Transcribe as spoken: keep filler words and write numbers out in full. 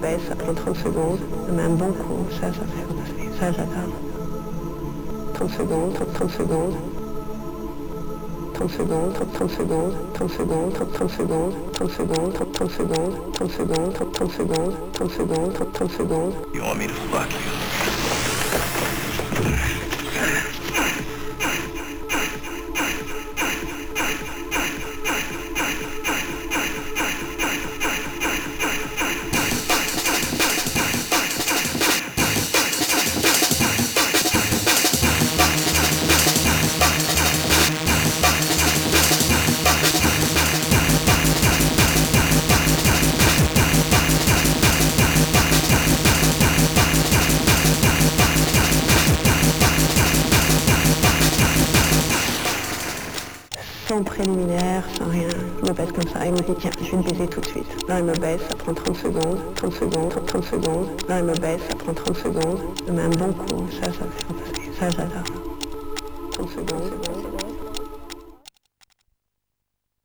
baisse, ça prend trente secondes. Elle met un bon coup, ça, ça fait, ça j'adore. trente secondes, trente secondes. trente secondes, trente secondes, trente secondes, trente secondes, trente secondes, trente secondes, trente secondes, trente secondes, trente secondes, trente secondes. You want me to fuck you? Sans préliminaire, sans rien, je me baisse comme ça, elle me dit tiens, je vais te baiser tout de suite. Là elle me baisse, ça prend trente secondes, trente secondes, trente secondes, là elle me baisse, ça prend trente secondes, elle met un bon coup, ça, ça fait fantastique, ça j'adore. trente secondes,